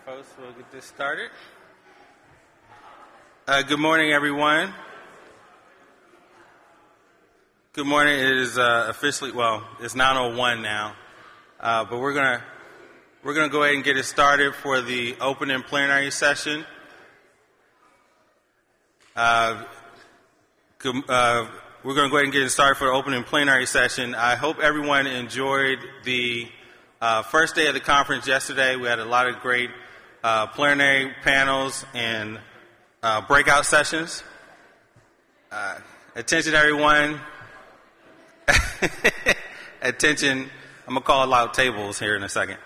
folks, we'll get this started. Good morning, everyone. Good morning. It is officially, it's 9:01 now, but we're gonna go ahead and get it started for the opening plenary session. We're going to go ahead and get it started for the opening plenary session. I hope everyone enjoyed the first day of the conference yesterday. We had a lot of great plenary panels and breakout sessions. Attention, everyone. Attention. I'm going to call out tables here in a second.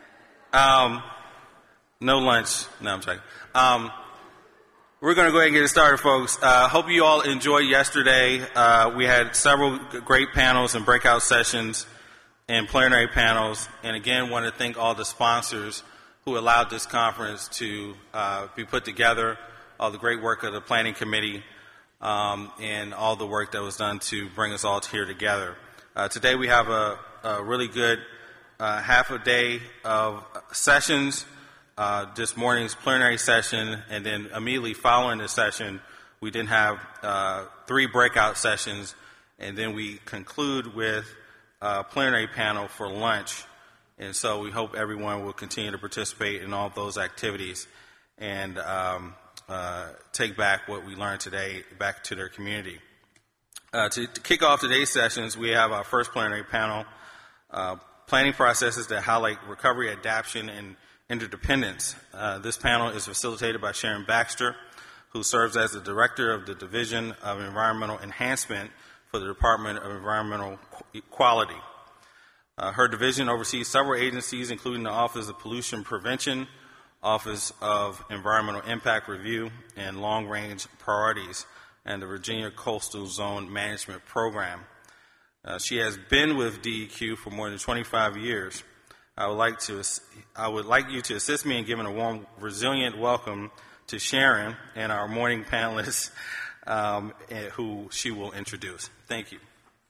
No lunch. No, I'm joking. We're going to go ahead and get it started, folks. Hope you all enjoyed yesterday. We had several great panels and breakout sessions and plenary panels. And again, want to thank all the sponsors who allowed this conference to be put together, all the great work of the planning committee, and all the work that was done to bring us all here together. Today we have a really good half a day of sessions. This morning's plenary session, and then immediately following the session, we then have 3 breakout sessions, and then we conclude with a plenary panel for lunch. And so we hope everyone will continue to participate in all those activities and take back what we learned today back to their community. To kick off today's sessions, we have our first plenary panel, planning processes that highlight recovery, adaptation, and interdependence. This panel is facilitated by Sharon Baxter, who serves as the Director of the Division of Environmental Enhancement for the Department of Environmental Quality. Her division oversees several agencies, including the Office of Pollution Prevention, Office of Environmental Impact Review, and Long Range Priorities, and the Virginia Coastal Zone Management Program. She has been with DEQ for more than 25 years. I would like you to assist me in giving a warm, resilient welcome to Sharon and our morning panelists, who she will introduce. Thank you.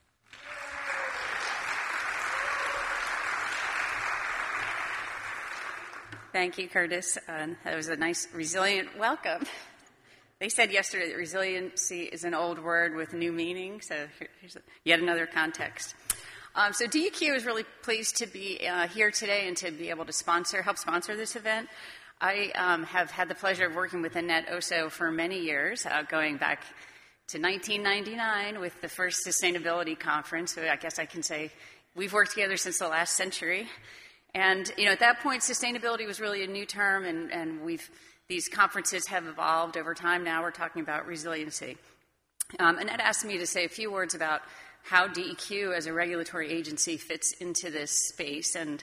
Thank you, Curtis. That was a nice, resilient welcome. They said yesterday that resiliency is an old word with new meaning, so here's yet another context. So DEQ is really pleased to be here today and to be able to help sponsor this event. I have had the pleasure of working with Annette Oso for many years, going back to 1999 with the first sustainability conference. So I guess I can say we've worked together since the last century. And, at that point, sustainability was really a new term, and these conferences have evolved over time. Now we're talking about resiliency. Annette asked me to say a few words about how DEQ as a regulatory agency fits into this space. And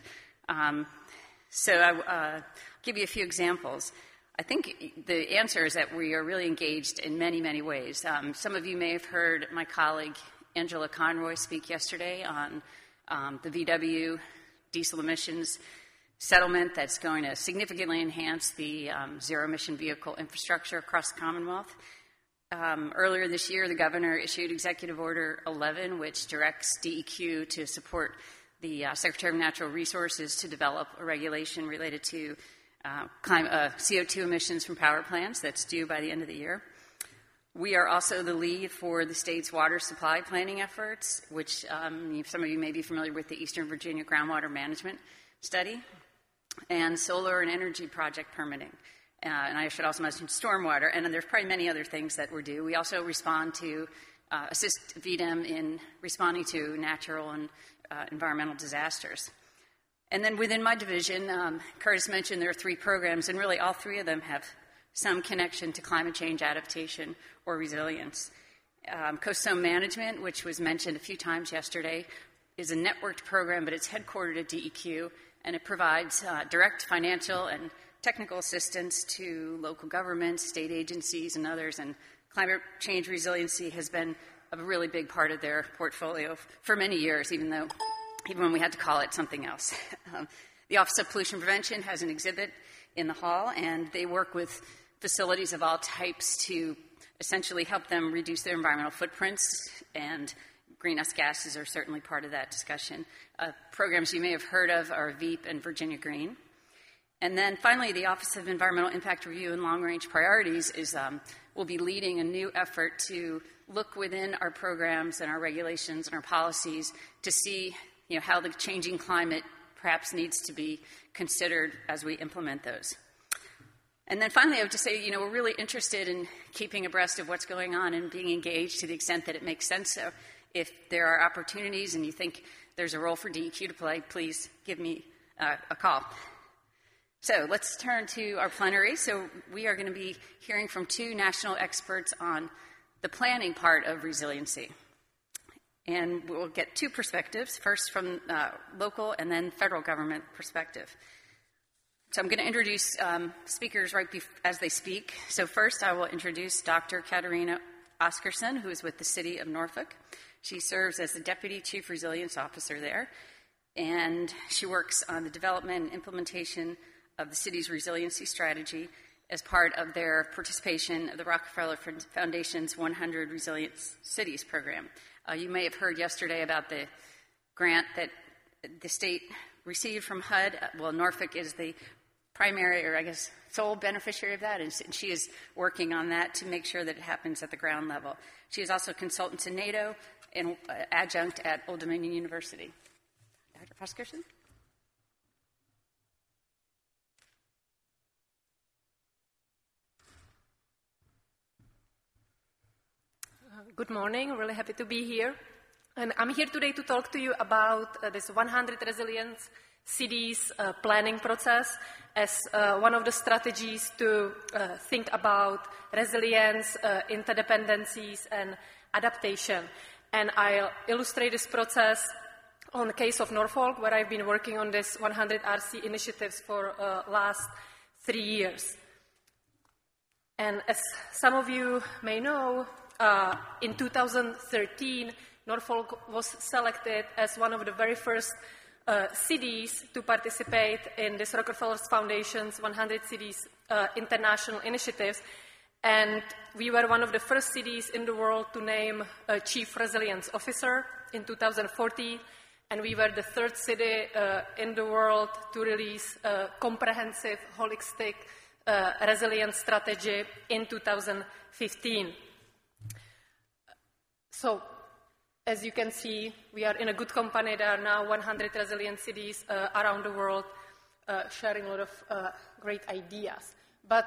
so I'll give you a few examples. I think the answer is that we are really engaged in many, many ways. Some of you may have heard my colleague Angela Conroy speak yesterday on the VW diesel emissions settlement that's going to significantly enhance the zero-emission vehicle infrastructure across the Commonwealth. Earlier this year, the governor issued Executive Order 11, which directs DEQ to support the Secretary of Natural Resources to develop a regulation related to CO2 emissions from power plants that's due by the end of the year. We are also the lead for the state's water supply planning efforts, which some of you may be familiar with the Eastern Virginia Groundwater Management Study, and solar and energy project permitting. And I should also mention stormwater, and there's probably many other things that we do. We also respond to, assist VDEM in responding to natural and environmental disasters. And then within my division, Curtis mentioned there are 3 programs, and really all 3 of them have some connection to climate change adaptation or resilience. Coastal Zone Management, which was mentioned a few times yesterday, is a networked program, but it's headquartered at DEQ, and it provides direct financial and technical assistance to local governments, state agencies, and others. And climate change resiliency has been a really big part of their portfolio for many years, even when we had to call it something else. The Office of Pollution Prevention has an exhibit in the hall, and they work with facilities of all types to essentially help them reduce their environmental footprints, and greenhouse gases are certainly part of that discussion. Programs you may have heard of are VEAP and Virginia Green. And then finally, the Office of Environmental Impact Review and Long Range Priorities will be leading a new effort to look within our programs and our regulations and our policies to see how the changing climate perhaps needs to be considered as we implement those. And then finally, I would just say, we're really interested in keeping abreast of what's going on and being engaged to the extent that it makes sense. So if there are opportunities and you think there's a role for DEQ to play, please give me a call. So let's turn to our plenary. So we are going to be hearing from two national experts on the planning part of resiliency. And we'll get two perspectives, first from local and then federal government perspective. So I'm going to introduce speakers as they speak. So first I will introduce Dr. Katarina Oscarsson, who is with the City of Norfolk. She serves as the Deputy Chief Resilience Officer there, and she works on the development and implementation of the city's resiliency strategy as part of their participation of the Rockefeller Foundation's 100 Resilient Cities program. You may have heard yesterday about the grant that the state received from HUD. Well, Norfolk is the primary, or I guess sole beneficiary of that, and she is working on that to make sure that it happens at the ground level. She is also a consultant to NATO and adjunct at Old Dominion University. Dr. Oscarsson? Good morning. Really happy to be here. And I'm here today to talk to you about this 100 Resilient Cities planning process as one of the strategies to think about resilience, interdependencies, and adaptation. And I'll illustrate this process on the case of Norfolk, where I've been working on this 100 RC initiatives for last 3 years. And as some of you may know, in 2013, Norfolk was selected as one of the very first cities to participate in this Rockefeller Foundation's 100 Cities international initiatives. And we were one of the first cities in the world to name a Chief Resilience Officer in 2014. And we were the third city in the world to release a comprehensive, holistic resilience strategy in 2015. So, as you can see, we are in a good company. There are now 100 resilient cities around the world sharing a lot of great ideas. But,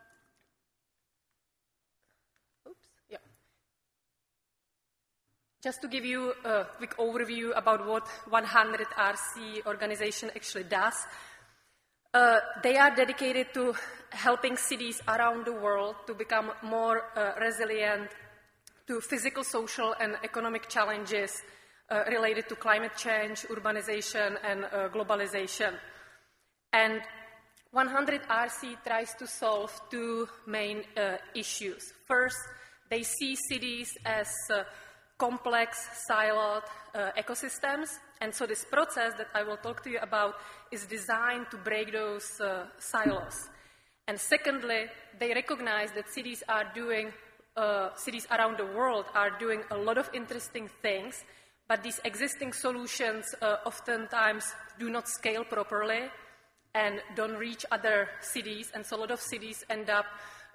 just to give you a quick overview about what 100 RC organization actually does, they are dedicated to helping cities around the world to become more resilient to physical, social, and economic challenges related to climate change, urbanization, and globalization. And 100 RC tries to solve two main issues. First, they see cities as complex, siloed ecosystems, and so this process that I will talk to you about is designed to break those silos. And secondly, they recognize that cities around the world are doing a lot of interesting things, but these existing solutions oftentimes do not scale properly and don't reach other cities, and so a lot of cities end up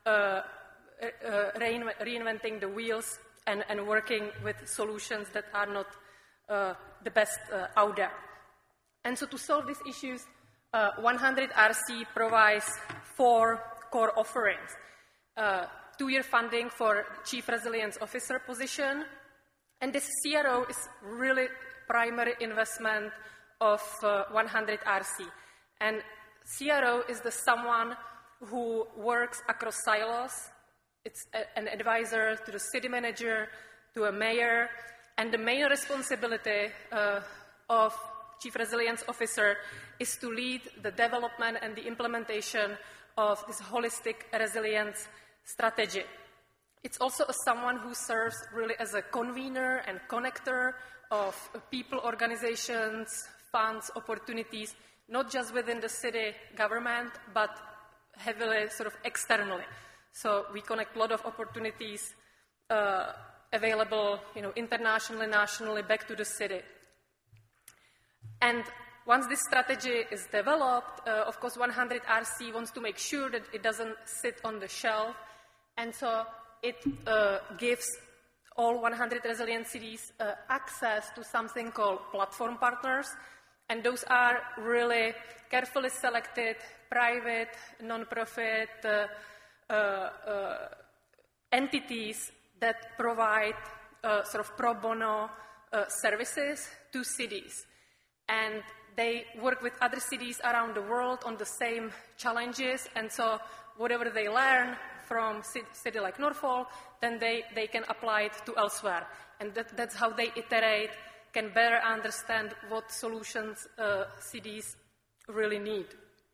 reinventing the wheels and working with solutions that are not the best out there. And so to solve these issues, 100 RC provides 4 core offerings. 2-year funding for Chief Resilience Officer position, and this CRO is really primary investment of 100 RC. And CRO is someone who works across silos. It's an advisor to the city manager, to a mayor, and the main responsibility of Chief Resilience Officer is to lead the development and the implementation of this holistic resilience strategy. It's also someone who serves really as a convener and connector of people, organizations, funds, opportunities, not just within the city government, but heavily sort of externally. So we connect a lot of opportunities available, internationally, nationally, back to the city. And once this strategy is developed, of course 100RC wants to make sure that it doesn't sit on the shelf, and so it gives all 100 resilient cities access to something called platform partners, and those are really carefully selected private, non-profit entities that provide sort of pro bono services to cities. And they work with other cities around the world on the same challenges, and so whatever they learn from city like Norfolk, then they can apply it to elsewhere. And that's how they iterate, can better understand what solutions cities really need.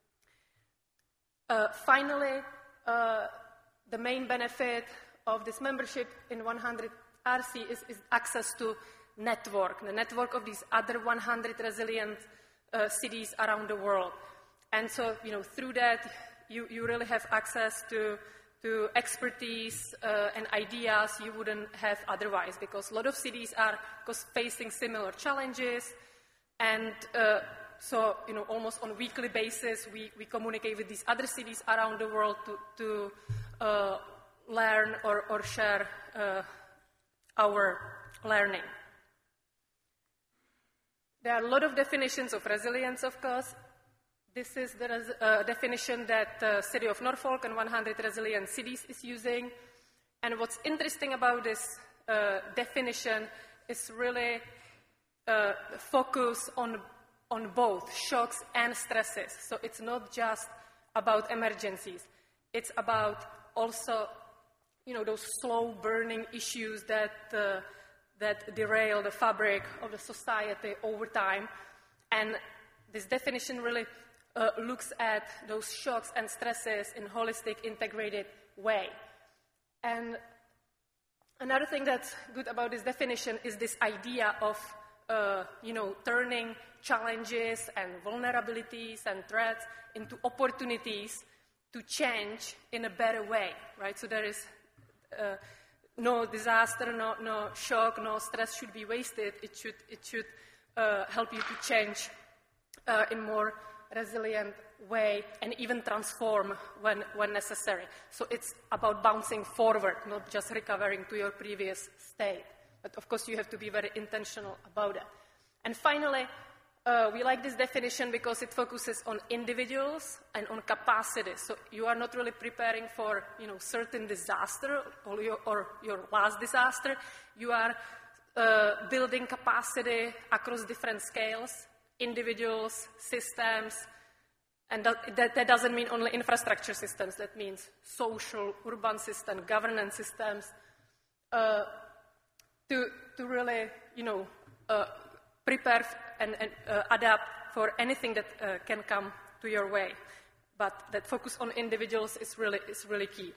Finally, the main benefit of this membership in 100RC is access to the network of these other 100 resilient cities around the world. And so, through that, you really have access to expertise and ideas you wouldn't have otherwise, because a lot of cities are facing similar challenges, and so almost on a weekly basis we communicate with these other cities around the world to learn or share our learning. There are a lot of definitions of resilience, of course. This is the definition that the City of Norfolk and 100 resilient cities is using. And what's interesting about this definition is really focus on both shocks and stresses. So it's not just about emergencies. It's about also, those slow-burning issues that derail the fabric of the society over time. And this definition really looks at those shocks and stresses in a holistic, integrated way. And another thing that's good about this definition is this idea of, turning challenges and vulnerabilities and threats into opportunities to change in a better way, right? So there is no disaster, no shock, no stress should be wasted. It should help you to change in more resilient way and even transform when necessary. So it's about bouncing forward, not just recovering to your previous state. But of course you have to be very intentional about it. And finally, we like this definition because it focuses on individuals and on capacity. So you are not really preparing for certain disaster or your last disaster. You are building capacity across different scales, individuals, systems, and that doesn't mean only infrastructure systems. That means social, urban systems, governance systems, to really, prepare and adapt for anything that can come to your way. But that focus on individuals is really key.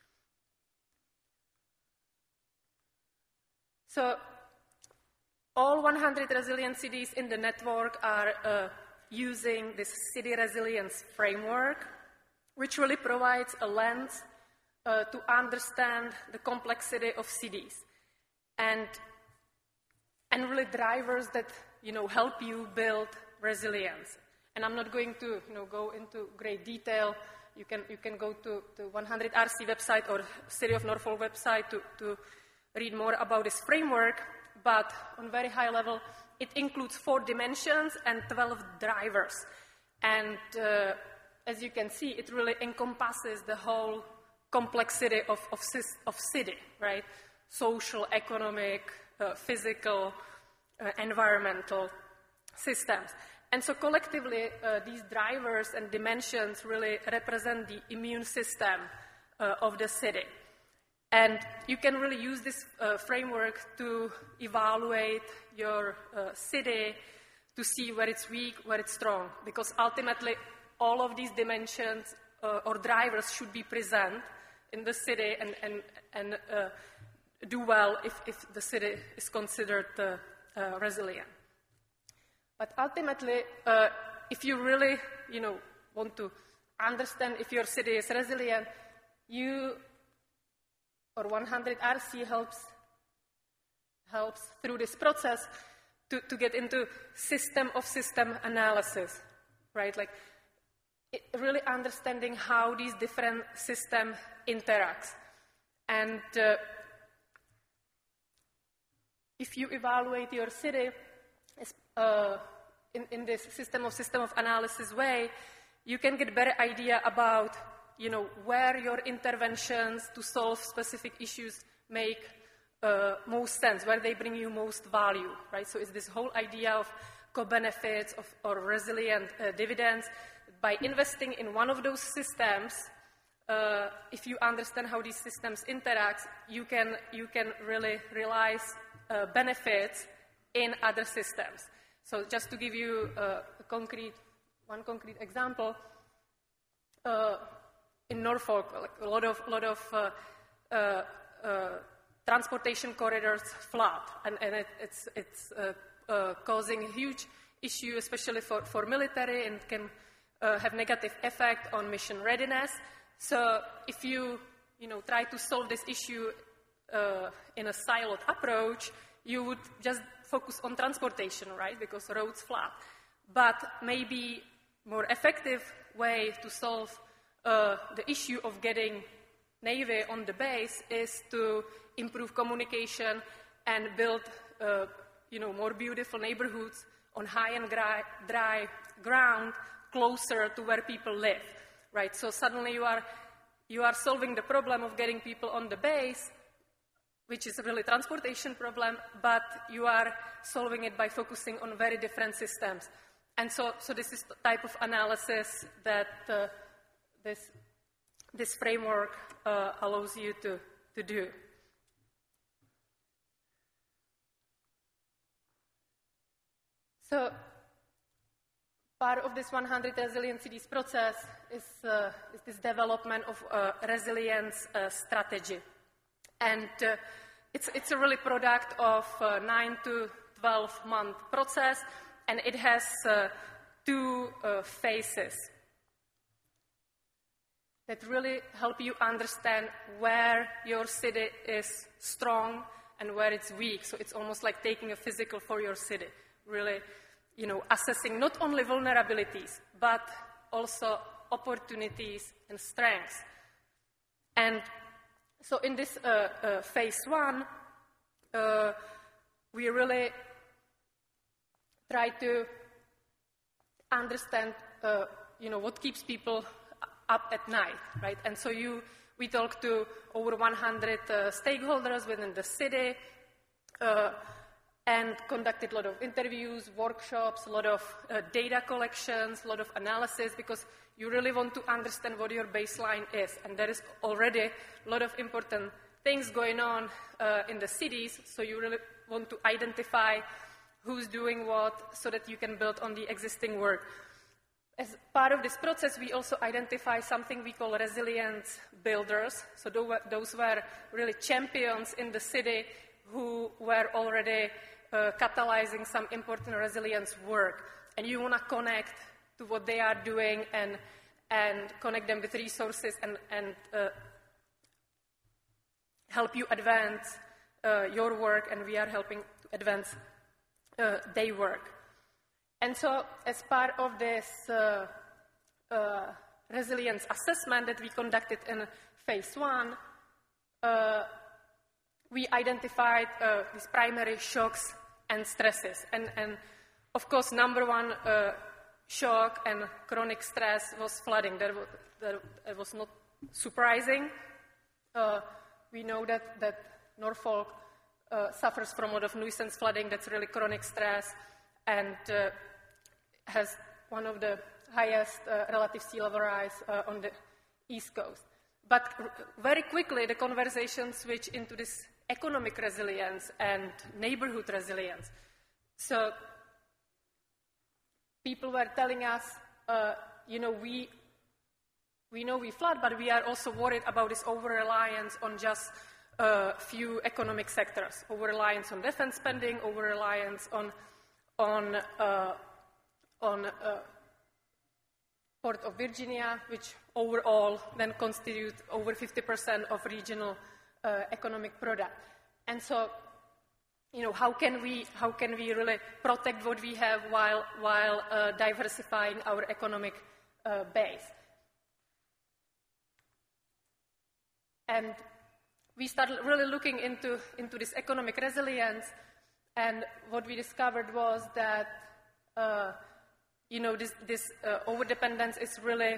So all 100 resilient cities in the network are using this city resilience framework, which really provides a lens to understand the complexity of cities and really drivers that help you build resilience. And I'm not going to go into great detail. You can go to the 100RC website or City of Norfolk website to read more about this framework. But on very high level, it includes 4 dimensions and 12 drivers. And as you can see, it really encompasses the whole complexity of city, right? Social, economic, physical, environmental systems. And so collectively, these drivers and dimensions really represent the immune system of the city. And you can really use this framework to evaluate your city, to see where it's weak, where it's strong. Because ultimately, all of these dimensions or drivers should be present in the city and do well if the city is considered resilient. But ultimately, if you really, want to understand if your city is resilient, or 100RC helps through this process to get into system of system analysis, right? Like really understanding how these different systems interact. And if you evaluate your city in this system of analysis way, you can get a better idea about, where your interventions to solve specific issues make most sense, where they bring you most value, right? So it's this whole idea of co-benefits or resilient dividends. By investing in one of those systems, if you understand how these systems interact, you can really realize benefits in other systems. So just to give you one concrete example, in Norfolk, like a lot of transportation corridors flood, and it's causing a huge issue, especially for military, and can have negative effect on mission readiness. So if you try to solve this issue in a siloed approach, you would just focus on transportation, right? Because roads flood. But maybe more effective way to solve the issue of getting Navy on the base is to improve communication and build more beautiful neighborhoods on high and dry ground closer to where people live, right? So suddenly you are solving the problem of getting people on the base, which is a really transportation problem, but you are solving it by focusing on very different systems. And so this is the type of analysis that this framework allows you to do. So part of this 100 Resilient Cities process is this development of a resilience strategy. And it's a really product of 9 to 12 month process, and it has 2 phases that really help you understand where your city is strong and where it's weak. So it's almost like taking a physical for your city, really, assessing not only vulnerabilities, but also opportunities and strengths. And so in this phase 1, we really try to understand, what keeps people up at night, right? And so we talked to over 100 stakeholders within the city and conducted a lot of interviews, workshops, a lot of data collections, a lot of analysis, because you really want to understand what your baseline is. And there is already a lot of important things going on in the cities, so you really want to identify who's doing what so that you can build on the existing work. As part of this process, we also identify something we call resilience builders. So those were really champions in the city who were already catalyzing some important resilience work. And you want to connect to what they are doing and connect them with resources and help you advance your work, and we are helping to advance their work. And so as part of this resilience assessment that we conducted in phase 1, we identified these primary shocks and stresses. And of course, number one shock and chronic stress was flooding. That was not surprising. We know that Norfolk suffers from a lot of nuisance flooding. That's really chronic stress, and has one of the highest relative sea level rise on the East Coast. But very quickly, the conversation switched into this economic resilience and neighborhood resilience. So people were telling us, we know we flood, but we are also worried about this over-reliance on just a few economic sectors, over-reliance on defense spending, over-reliance on Port of Virginia, which overall then constitute over 50% of regional economic product. And so, how can we really protect what we have while diversifying our economic base? And we started really looking into this economic resilience, and what we discovered was that this overdependence is really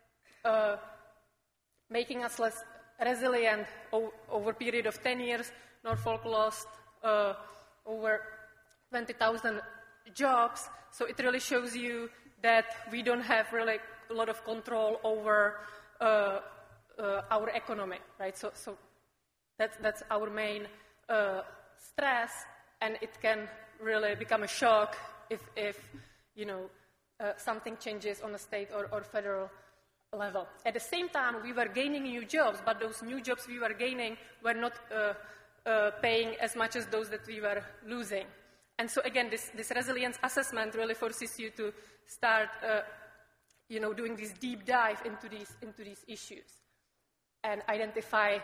making us less resilient over a period of 10 years. Norfolk lost over 20,000 jobs, so it really shows you that we don't have really a lot of control over our economy, right? So that's our main stress, and it can really become a shock if something changes on a state or federal level. At the same time, we were gaining new jobs, but those new jobs we were gaining were not paying as much as those that we were losing. And so again, this resilience assessment really forces you to start doing this deep dive into these issues and identify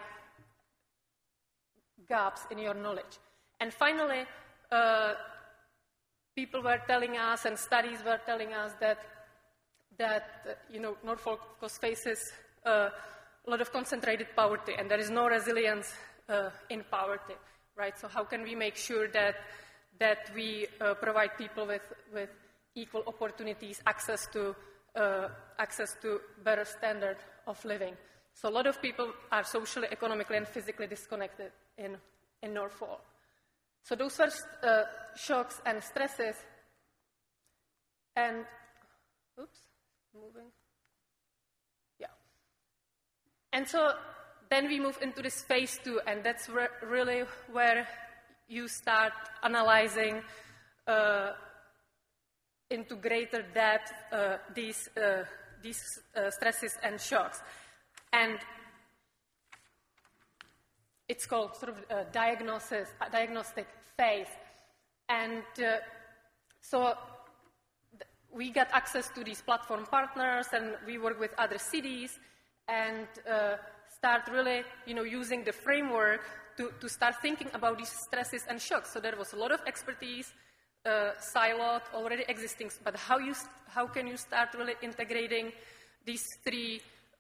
gaps in your knowledge. And finally, people were telling us, and studies were telling us that Norfolk, of course, faces a lot of concentrated poverty, and there is no resilience in poverty, right? So how can we make sure that we provide people with equal opportunities, access to better standard of living? So a lot of people are socially, economically, and physically disconnected in Norfolk. So those were shocks and stresses. And, And so then we move into this phase 2, and that's really where you start analyzing into greater depth these stresses and shocks. And it's called sort of a diagnostic phase. And so we got access to these platform partners, and we work with other cities and start really, using the framework to start thinking about these stresses and shocks. So there was a lot of expertise, siloed, already existing, but how can you start really integrating these 3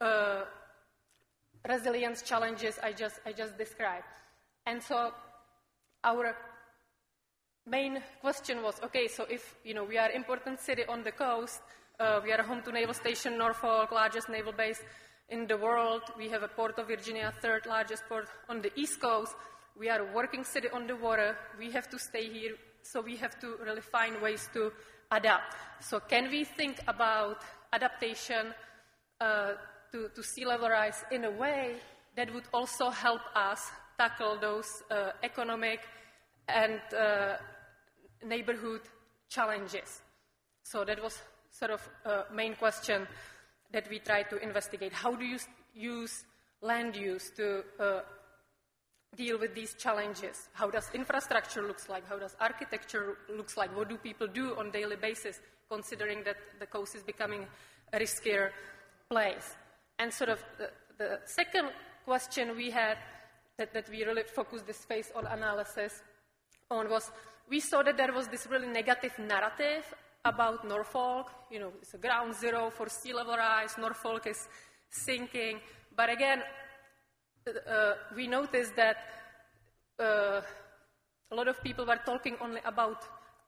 resilience challenges I just described? And so our main question was, okay, so if we are an important city on the coast, we are home to Naval Station Norfolk, largest naval base in the world. We have a Port of Virginia, 3rd largest port on the East Coast. We are a working city on the water. We have to stay here, so we have to really find ways to adapt. So can we think about adaptation to sea level rise in a way that would also help us tackle those economic and neighborhood challenges? So that was sort of a main question that we try to investigate. How do you use land use to deal with these challenges? How does infrastructure look like? How does architecture look like? What do people do on a daily basis, considering that the coast is becoming a riskier place? And sort of the second question we had that we really focused this phase on analysis on was, we saw that there was this really negative narrative about Norfolk. It's a ground zero for sea level rise. Norfolk is sinking. But again, we noticed that a lot of people were talking only about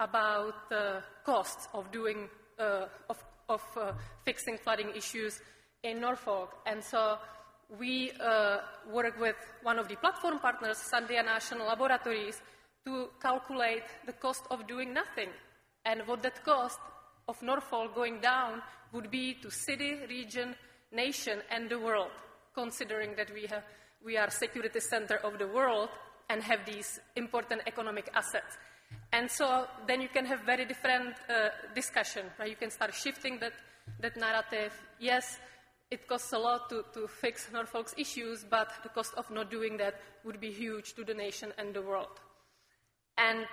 costs of doing of fixing flooding issues in Norfolk. And so we work with one of the platform partners, Sandia National Laboratories, to calculate the cost of doing nothing and what that cost of Norfolk going down would be to city, region, nation, and the world, considering that we are security center of the world and have these important economic assets. And so then you can have very different discussion, right? You can start shifting that narrative. Yes, it costs a lot to fix Norfolk's issues, but the cost of not doing that would be huge to the nation and the world. And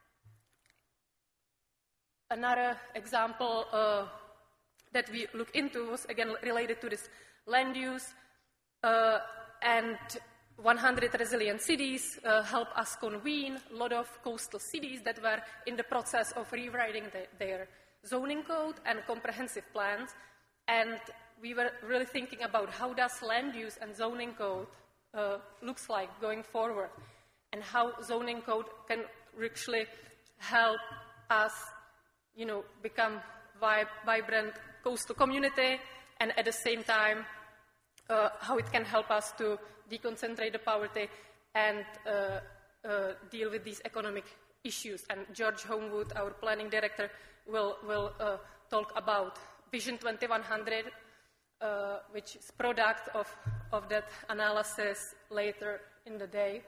another example that we look into was, again, related to this land use. And 100 resilient cities help us convene a lot of coastal cities that were in the process of rewriting their zoning code and comprehensive plans. And we were really thinking about how does land use and zoning code looks like going forward, and how zoning code can actually help us, become vibrant coastal community, and at the same time, how it can help us to deconcentrate the poverty and deal with these economic issues. And George Homewood, our planning director, will talk about Vision 2100, which is product of that analysis later in the day.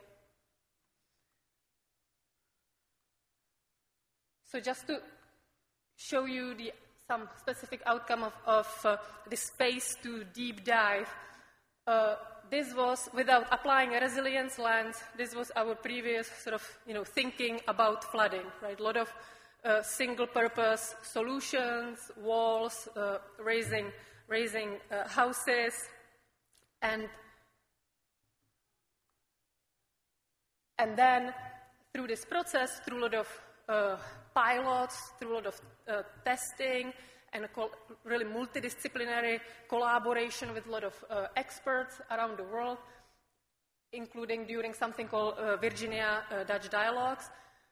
So just to show you some specific outcome of this phase 2 deep dive, this was, without applying a resilience lens, this was our previous sort of, thinking about flooding, right? A lot of single-purpose solutions, walls, raising houses, and then through this process, through a lot of pilots, through a lot of testing, and really multidisciplinary collaboration with a lot of experts around the world, including during something called Virginia Dutch Dialogues,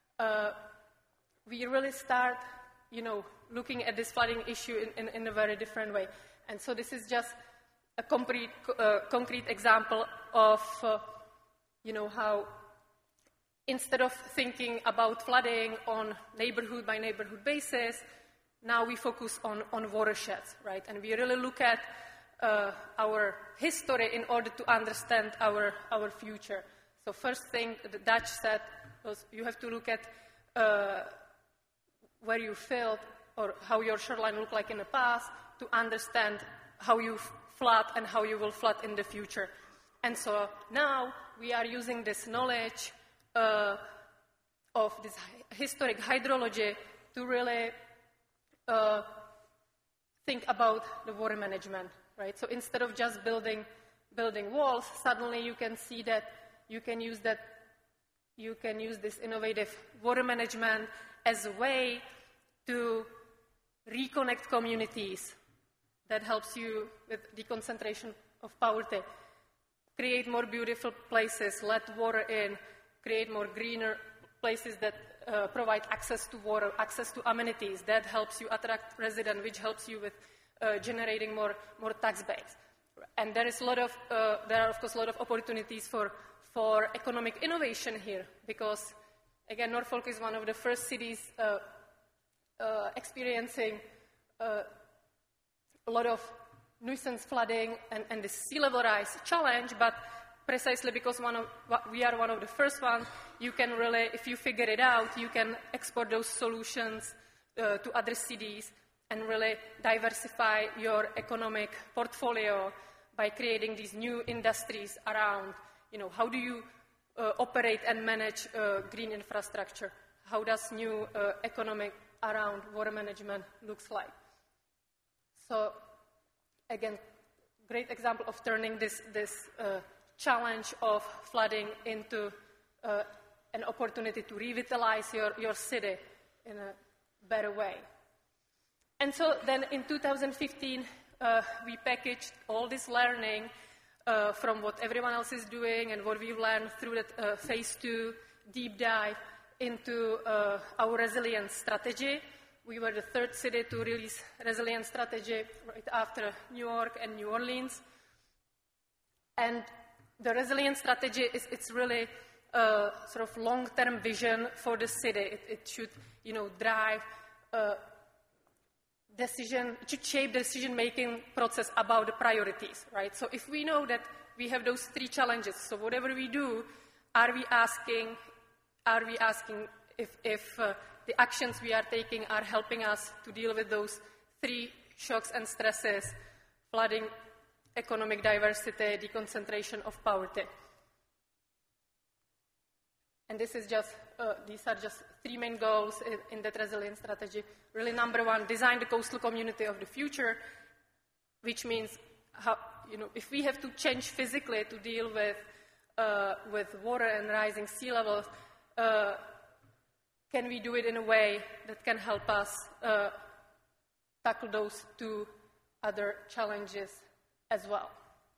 we really start, looking at this flooding issue in a very different way. And so this is just a concrete example of, how instead of thinking about flooding on neighborhood by neighborhood basis, now we focus on watersheds, right? And we really look at our history in order to understand our future. So first thing the Dutch said was you have to look at where you filled or how your shoreline looked like in the past to understand how you flood and how you will flood in the future. And so now we are using this knowledge of this historic hydrology to really think about the water management, right? So instead of just building walls, suddenly you can see that you can use this innovative water management as a way to reconnect communities. That helps you with deconcentration of poverty, create more beautiful places, let water in, create more greener places that provide access to water, access to amenities. That helps you attract residents, which helps you with generating more tax base. And there are of course a lot of opportunities for economic innovation here, because again, Norfolk is one of the first cities experiencing a lot of nuisance flooding and the sea level rise challenge, but precisely because we are one of the first ones, you can really, if you figure it out, you can export those solutions to other cities and really diversify your economic portfolio by creating these new industries around, how do you operate and manage green infrastructure? How does new economic around water management looks like? So, again, great example of turning this challenge of flooding into an opportunity to revitalize your city in a better way. And so then in 2015, we packaged all this learning from what everyone else is doing and what we've learned through that phase 2 deep dive into our resilience strategy. We were the third city to release resilience strategy right after New York and New Orleans. And the resilience strategy it's really a sort of long-term vision for the city. It should, drive it should shape the decision-making process about the priorities, right? So if we know that we have those 3 challenges, so whatever we do, are we asking if the actions we are taking are helping us to deal with those 3 shocks and stresses: flooding, economic diversity, deconcentration of poverty. And this is just, these are just 3 main goals in that resilience strategy. Really, number 1, design the coastal community of the future, which means, if we have to change physically to deal with with water and rising sea levels, can we do it in a way that can help us tackle those two other challenges as well?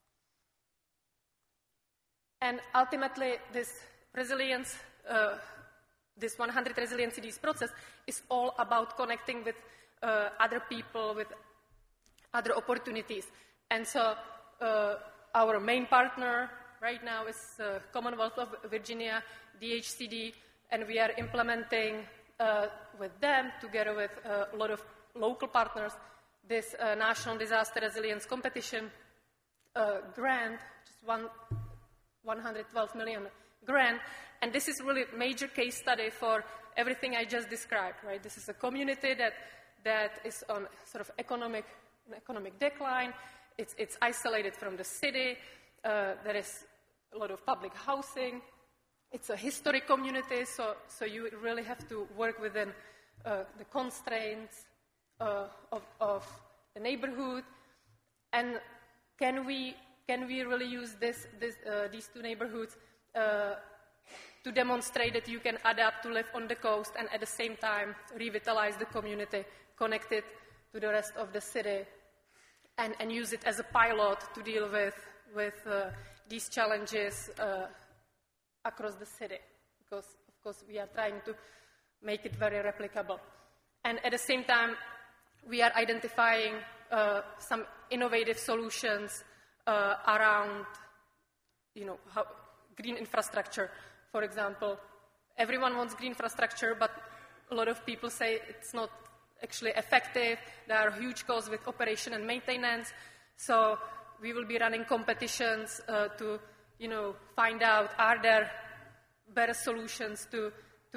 And ultimately, this resilience, this 100 Resilient Cities process is all about connecting with other people, with other opportunities. And so our main partner right now is Commonwealth of Virginia, DHCD, and we are implementing with them, together with a lot of local partners, this National Disaster Resilience Competition grant, just $112 million grant. And this is really a major case study for everything I just described, right? This is a community that is on sort of economic decline. It's isolated from the city. There is a lot of public housing. It's a historic community, so you really have to work within the constraints of the neighborhood. And can we really use these two neighborhoods to demonstrate that you can adapt to live on the coast and at the same time revitalize the community, connect it to the rest of the city, and use it as a pilot to deal with these challenges across the city, because of course we are trying to make it very replicable. And at the same time, we are identifying some innovative solutions around, how green infrastructure. For example, everyone wants green infrastructure, but a lot of people say it's not actually effective. There are huge costs with operation and maintenance. So we will be running competitions to, find out, are there better solutions to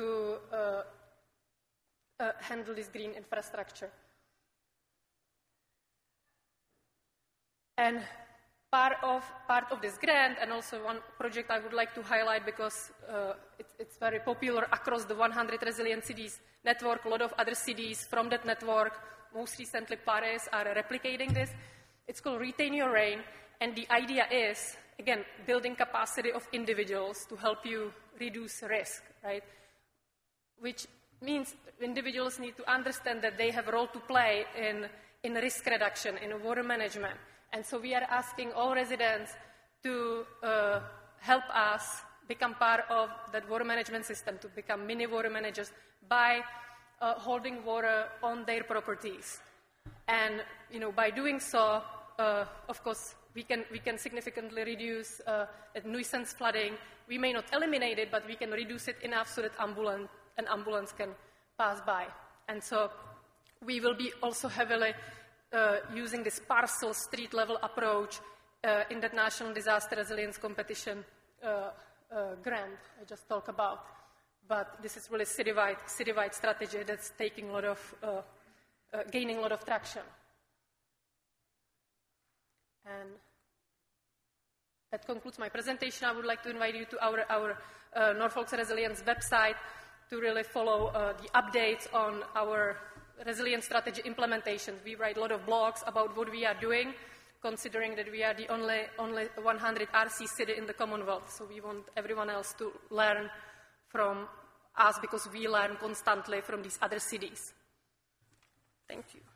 handle this green infrastructure. And part of this grant, and also one project I would like to highlight because it's very popular across the 100 Resilient Cities network. A lot of other cities from that network, most recently Paris, are replicating this. It's called Retain Your Rain, and the idea is, again, building capacity of individuals to help you reduce risk, right? Which means individuals need to understand that they have a role to play in risk reduction, in water management. And so we are asking all residents to help us become part of that water management system, to become mini water managers by holding water on their properties. And by doing so, of course, we can significantly reduce nuisance flooding. We may not eliminate it, but we can reduce it enough so that an ambulance can pass by. And so we will be also heavily using this parcel street-level approach in that National Disaster Resilience Competition grant I just talked about. But this is really citywide strategy that's taking gaining a lot of traction. And that concludes my presentation. I would like to invite you to our Norfolk's Resilience website to really follow the updates on our resilience strategy implementation. We write a lot of blogs about what we are doing, considering that we are the only 100 RC city in the Commonwealth. So we want everyone else to learn from us because we learn constantly from these other cities. Thank you.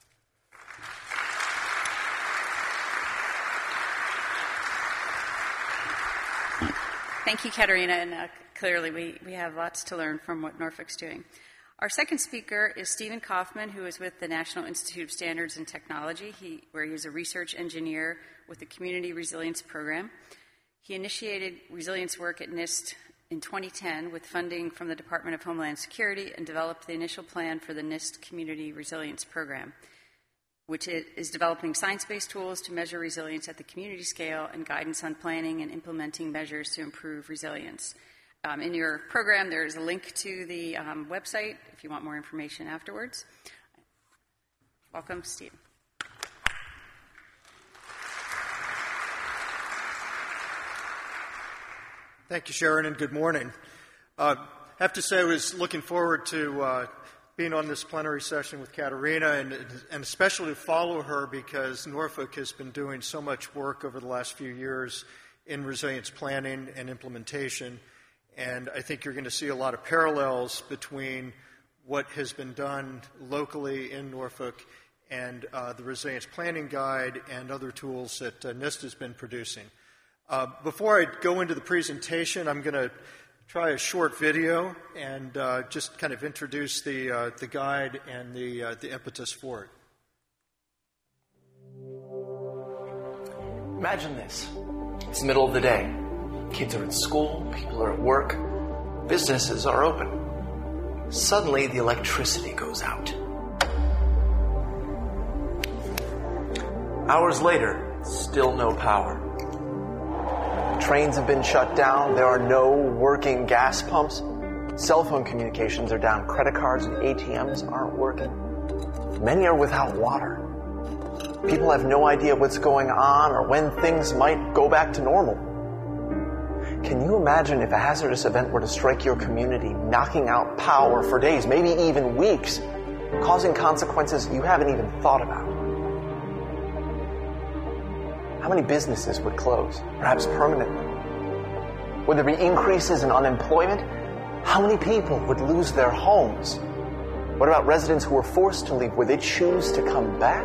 Thank you, Katerina, and clearly we have lots to learn from what Norfolk's doing. Our second speaker is Stephen Kaufman, who is with the National Institute of Standards and Technology, where he is a research engineer with the Community Resilience Program. He initiated resilience work at NIST in 2010 with funding from the Department of Homeland Security and developed the initial plan for the NIST Community Resilience Program, which is developing science-based tools to measure resilience at the community scale and guidance on planning and implementing measures to improve resilience. In your program, there is a link to the website if you want more information afterwards. Welcome, Steve. Thank you, Sharon, and good morning. I have to say I was looking forward to being on this plenary session with Katerina and especially to follow her because Norfolk has been doing so much work over the last few years in resilience planning and implementation. And I think you're going to see a lot of parallels between what has been done locally in Norfolk and the Resilience Planning Guide and other tools that NIST has been producing. Before I go into the presentation, I'm going to try a short video and just kind of introduce the guide and the impetus for it. Imagine this. It's the middle of the day. Kids are at school, people are at work, businesses are open. Suddenly, the electricity goes out. Hours later, still no power. Trains have been shut down. There are no working gas pumps. Cell phone communications are down. Credit cards and ATMs aren't working. Many are without water. People have no idea what's going on or when things might go back to normal. Can you imagine if a hazardous event were to strike your community, knocking out power for days, maybe even weeks, causing consequences you haven't even thought about? How many businesses would close, perhaps permanently? Would there be increases in unemployment? How many people would lose their homes? What about residents who were forced to leave? Would they choose to come back?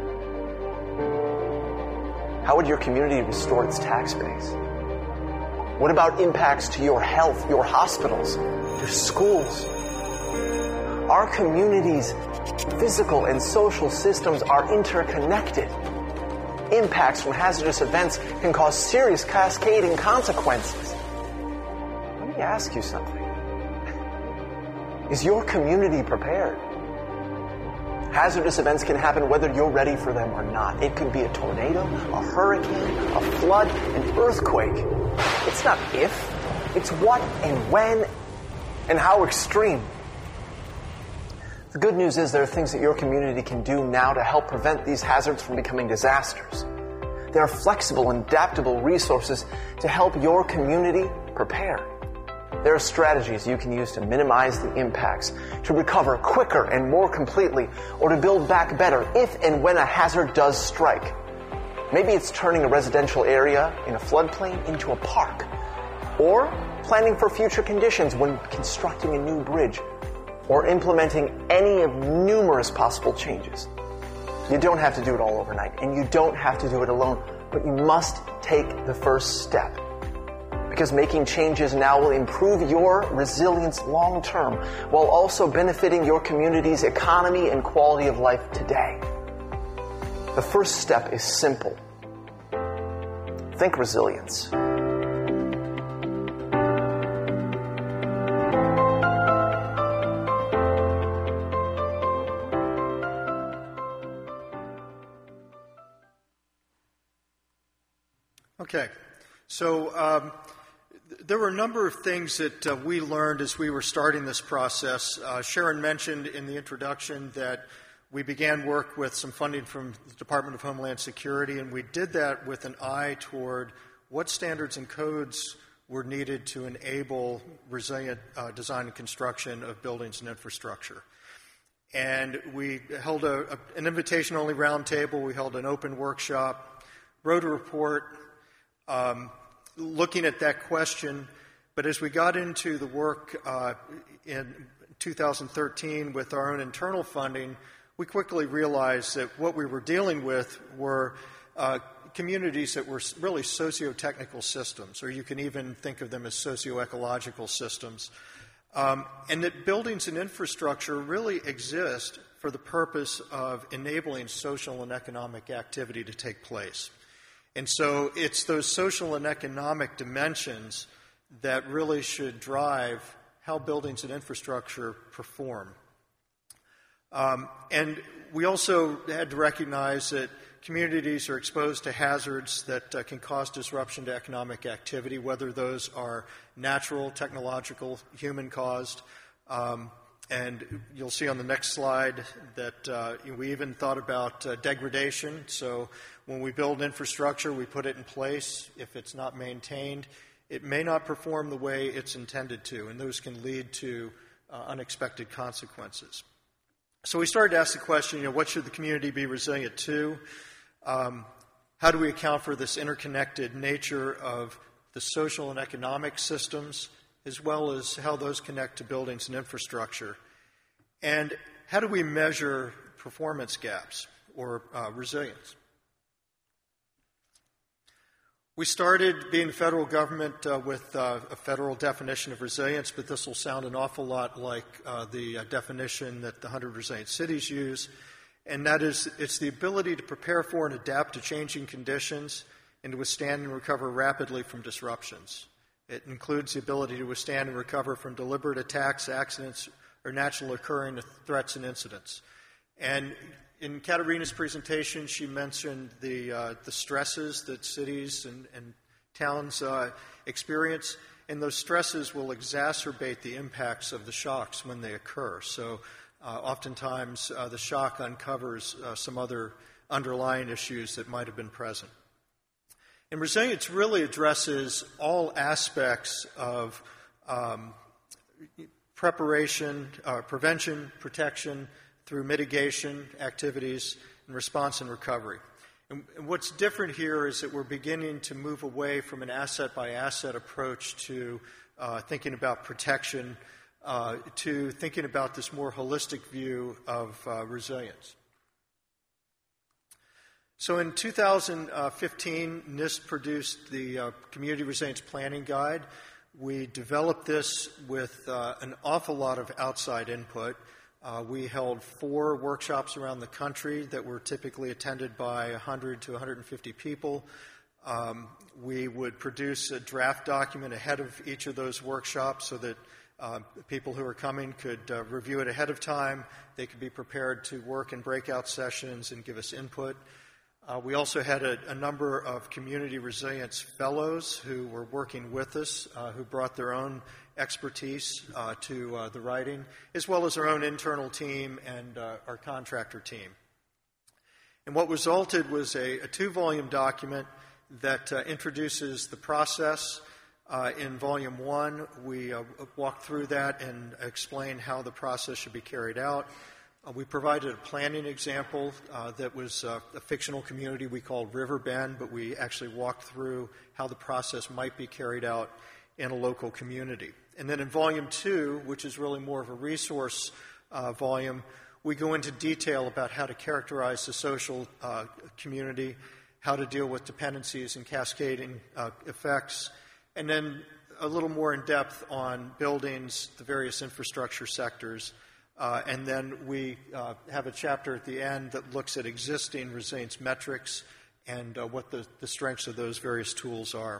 How would your community restore its tax base? What about impacts to your health, your hospitals, your schools? Our community's physical and social systems are interconnected. Impacts from hazardous events can cause serious cascading consequences. Let me ask you something. Is your community prepared? Hazardous events can happen whether you're ready for them or not. It could be a tornado, a hurricane, a flood, an earthquake. It's not if, it's what and when and how extreme. The good news is there are things that your community can do now to help prevent these hazards from becoming disasters. There are flexible and adaptable resources to help your community prepare. There are strategies you can use to minimize the impacts, to recover quicker and more completely, or to build back better if and when a hazard does strike. Maybe it's turning a residential area in a floodplain into a park, or planning for future conditions when constructing a new bridge, or implementing any of numerous possible changes. You don't have to do it all overnight, and you don't have to do it alone, but you must take the first step. Because making changes now will improve your resilience long term, while also benefiting your community's economy and quality of life today. The first step is simple. Think resilience. Okay, so there were a number of things that we learned as we were starting this process. Sharon mentioned in the introduction that we began work with some funding from the Department of Homeland Security, and we did that with an eye toward what standards and codes were needed to enable resilient design and construction of buildings and infrastructure. And we held an invitation-only roundtable. We held an open workshop, wrote a report looking at that question. But as we got into the work in 2013 with our own internal funding, we quickly realized that what we were dealing with were communities that were really socio-technical systems, or you can even think of them as socio-ecological systems, and that buildings and infrastructure really exist for the purpose of enabling social and economic activity to take place. And so it's those social and economic dimensions that really should drive how buildings and infrastructure perform. And we also had to recognize that communities are exposed to hazards that can cause disruption to economic activity, whether those are natural, technological, human-caused. And you'll see on the next slide that we even thought about degradation. So when we build infrastructure, we put it in place. If it's not maintained, it may not perform the way it's intended to, and those can lead to unexpected consequences. So we started to ask the question, what should the community be resilient to? How do we account for this interconnected nature of the social and economic systems, as well as how those connect to buildings and infrastructure? And how do we measure performance gaps or resilience? We started being the federal government with a federal definition of resilience, but this will sound an awful lot like the definition that the 100 Resilient Cities use, and that is it's the ability to prepare for and adapt to changing conditions and to withstand and recover rapidly from disruptions. It includes the ability to withstand and recover from deliberate attacks, accidents, or naturally occurring threats and incidents. And in Katarina's presentation, she mentioned the stresses that cities and towns experience, and those stresses will exacerbate the impacts of the shocks when they occur. So oftentimes the shock uncovers some other underlying issues that might have been present. And resilience really addresses all aspects of preparation, prevention, protection, through mitigation activities and response and recovery. And what's different here is that we're beginning to move away from an asset-by-asset approach to thinking about protection to thinking about this more holistic view of resilience. So in 2015, NIST produced the Community Resilience Planning Guide. We developed this with an awful lot of outside input. We held 4 workshops around the country that were typically attended by 100 to 150 people. We would produce a draft document ahead of each of those workshops so that people who were coming could review it ahead of time. They could be prepared to work in breakout sessions and give us input. We also had a number of community resilience fellows who were working with us, who brought their own expertise to the writing, as well as our own internal team and our contractor team. And what resulted was a 2-volume document that introduces the process. In Volume 1, we walked through that and explained how the process should be carried out. We provided a planning example that was a fictional community we called River Bend, but we actually walked through how the process might be carried out in a local community. And then in Volume 2, which is really more of a resource volume, we go into detail about how to characterize the social community, how to deal with dependencies and cascading effects, and then a little more in depth on buildings, the various infrastructure sectors. And then we have a chapter at the end that looks at existing resilience metrics and what the strengths of those various tools are.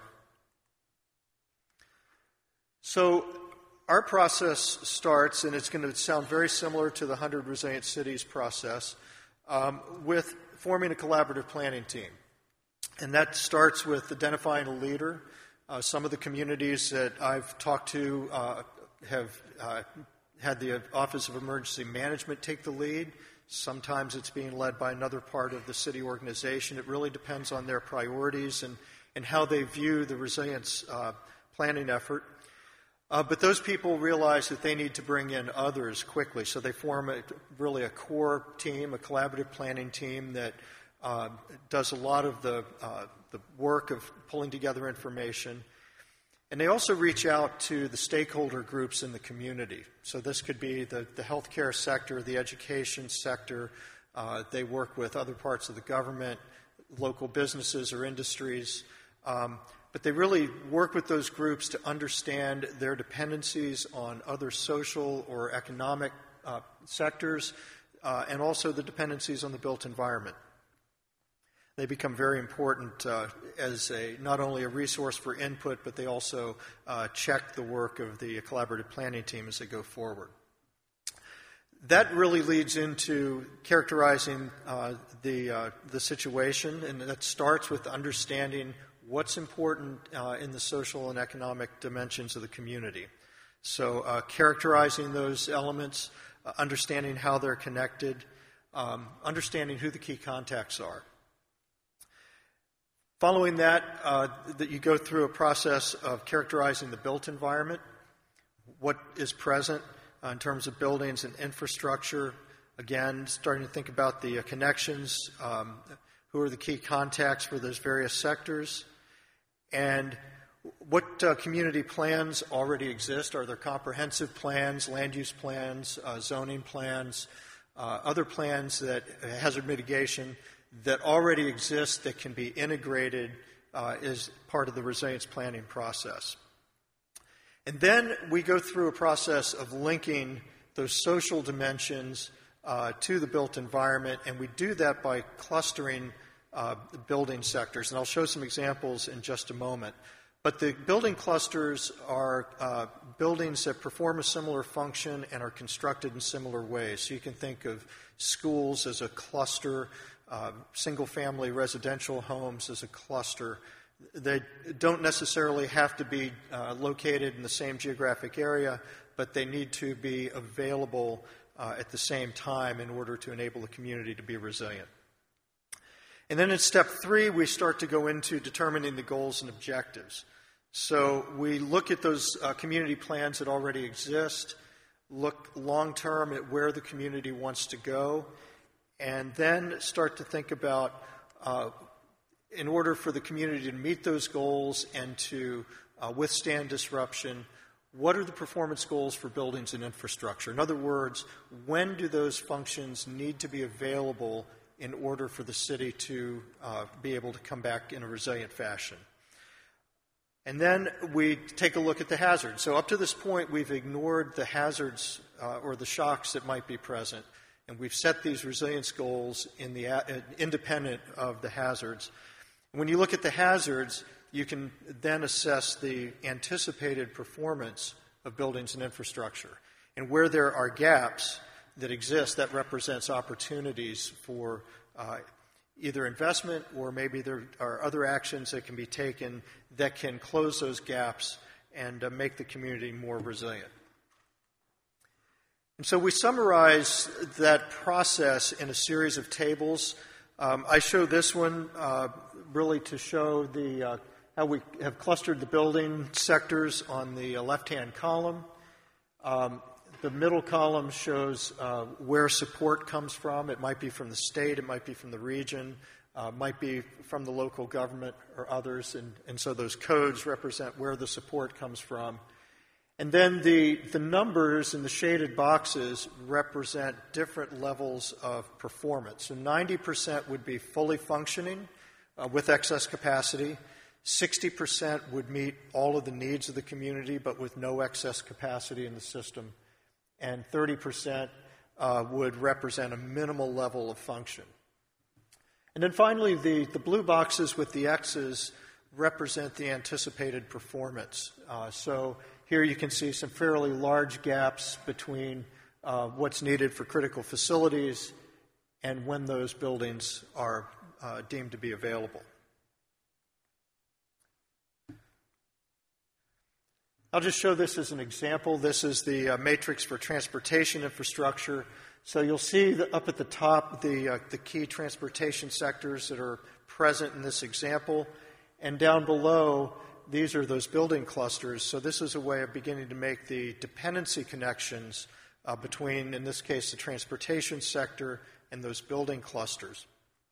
So our process starts, and it's going to sound very similar to the 100 Resilient Cities process, with forming a collaborative planning team. And that starts with identifying a leader. Some of the communities that I've talked to have had the Office of Emergency Management take the lead. Sometimes it's being led by another part of the city organization. It really depends on their priorities and how they view the resilience planning effort. But those people realize that they need to bring in others quickly, so they form really a core team, a collaborative planning team that does a lot of the work of pulling together information. And they also reach out to the stakeholder groups in the community. So this could be the healthcare sector, the education sector. They work with other parts of the government, local businesses or industries. But they really work with those groups to understand their dependencies on other social or economic sectors, and also the dependencies on the built environment. They become very important as not only a resource for input, but they also check the work of the collaborative planning team as they go forward. That really leads into characterizing the situation, and that starts with understanding what's important in the social and economic dimensions of the community. So characterizing those elements, understanding how they're connected, understanding who the key contacts are. Following that, that you go through a process of characterizing the built environment, what is present in terms of buildings and infrastructure. Again, starting to think about the connections, who are the key contacts for those various sectors, and what community plans already exist. Are there comprehensive plans, land use plans, zoning plans, other plans that hazard mitigation that already exist that can be integrated as part of the resilience planning process? And then we go through a process of linking those social dimensions to the built environment, and we do that by clustering the building sectors. And I'll show some examples in just a moment. But the building clusters are buildings that perform a similar function and are constructed in similar ways. So you can think of schools as a cluster, single-family residential homes as a cluster. They don't necessarily have to be located in the same geographic area, but they need to be available at the same time in order to enable the community to be resilient. And then in step 3, we start to go into determining the goals and objectives. So we look at those community plans that already exist, look long-term at where the community wants to go, and then start to think about, in order for the community to meet those goals and to withstand disruption, what are the performance goals for buildings and infrastructure? In other words, when do those functions need to be available in order for the city to be able to come back in a resilient fashion? And then we take a look at the hazards. So up to this point, we've ignored the hazards or the shocks that might be present, and we've set these resilience goals independent of the hazards. When you look at the hazards, you can then assess the anticipated performance of buildings and infrastructure. And where there are gaps that exist, that represents opportunities for either investment, or maybe there are other actions that can be taken that can close those gaps and make the community more resilient. And so we summarize that process in a series of tables. I show this one really to show how we have clustered the building sectors on the left-hand column. The middle column shows where support comes from. It might be from the state, it might be from the region, might be from the local government or others, and so those codes represent where the support comes from. And then the numbers in the shaded boxes represent different levels of performance. So 90% would be fully functioning with excess capacity. 60% would meet all of the needs of the community but with no excess capacity in the system. And 30% would represent a minimal level of function. And then finally, the blue boxes with the X's represent the anticipated performance. So here you can see some fairly large gaps between what's needed for critical facilities and when those buildings are deemed to be available. I'll just show this as an example. This is the matrix for transportation infrastructure. So you'll see up at the top the key transportation sectors that are present in this example. And down below, these are those building clusters. So this is a way of beginning to make the dependency connections between, in this case, the transportation sector and those building clusters.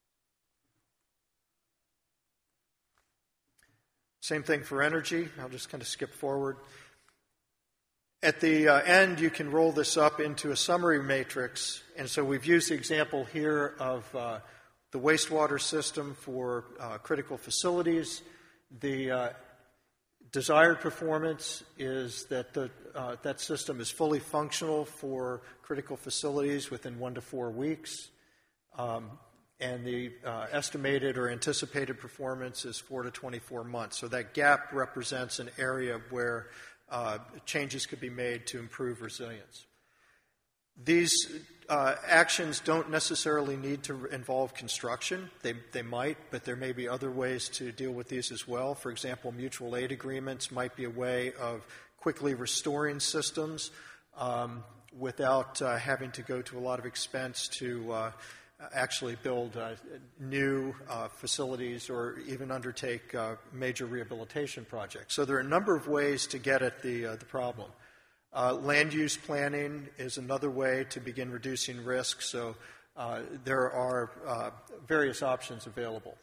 Same thing for energy. I'll just kind of skip forward. At the end, you can roll this up into a summary matrix. And so we've used the example here of the wastewater system for critical facilities. The desired performance is that that system is fully functional for critical facilities within 1 to 4 weeks. And the estimated or anticipated performance is 4 to 24 months. So that gap represents an area where changes could be made to improve resilience. These actions don't necessarily need to involve construction. They might, but there may be other ways to deal with these as well. For example, mutual aid agreements might be a way of quickly restoring systems without having to go to a lot of expense to actually build new facilities or even undertake major rehabilitation projects. So there are a number of ways to get at the problem. Land use planning is another way to begin reducing risk. So there are various options available.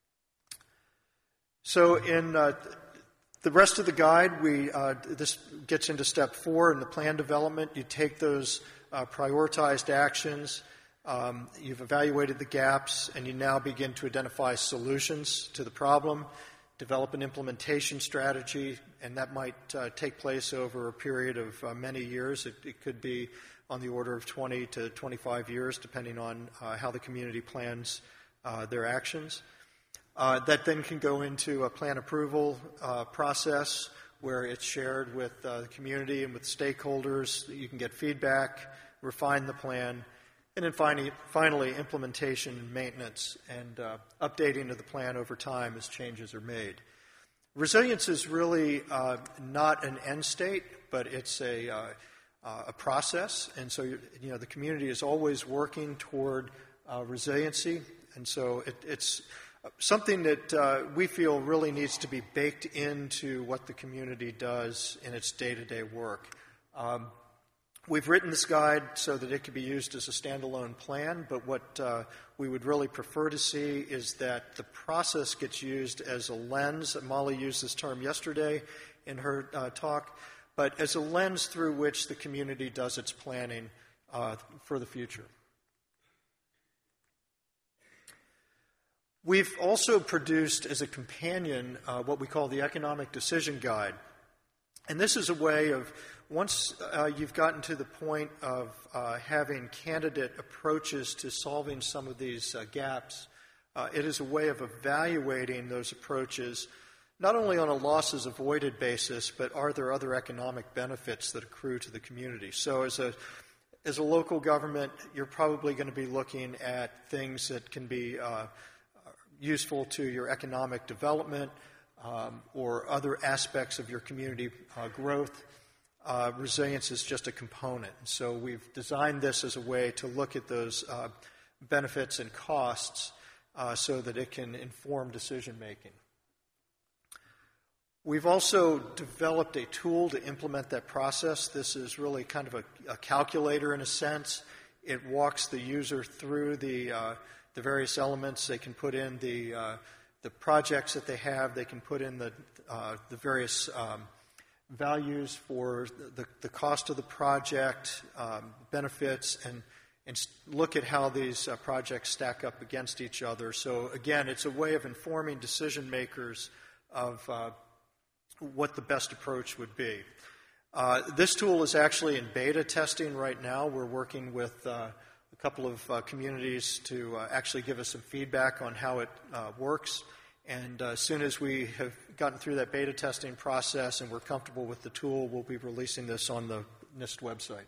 So in the rest of the guide, this gets into step 4 in the plan development. You take those prioritized actions, you've evaluated the gaps, and you now begin to identify solutions to the problem, develop an implementation strategy, and that might take place over a period of many years. It could be on the order of 20 to 25 years, depending on how the community plans their actions. That then can go into a plan approval process where it's shared with the community and with stakeholders. You can get feedback, refine the plan, and then finally implementation and maintenance and updating of the plan over time as changes are made. Resilience is really not an end state, but it's a process, and so the community is always working toward resiliency, and so it's something that we feel really needs to be baked into what the community does in its day-to-day work. We've written this guide so that it can be used as a standalone plan, but what we would really prefer to see is that the process gets used as a lens. Molly used this term yesterday in her talk, but as a lens through which the community does its planning for the future. We've also produced as a companion what we call the Economic Decision Guide. And this is a way of, once you've gotten to the point of having candidate approaches to solving some of these gaps, it is a way of evaluating those approaches, not only on a losses avoided basis, but are there other economic benefits that accrue to the community? So as a local government, you're probably going to be looking at things that can be useful to your economic development or other aspects of your community growth. Resilience is just a component. So we've designed this as a way to look at those benefits and costs so that it can inform decision making. We've also developed a tool to implement that process. This is really kind of a calculator in a sense. It walks the user through the various elements. They can put in the projects that they have. They can put in the various values for the cost of the project, benefits, and look at how these projects stack up against each other. So again, it's a way of informing decision makers of what the best approach would be. This tool is actually in beta testing right now. We're working with a couple of communities to actually give us some feedback on how it works. And as soon as we have gotten through that beta testing process and we're comfortable with the tool, we'll be releasing this on the NIST website.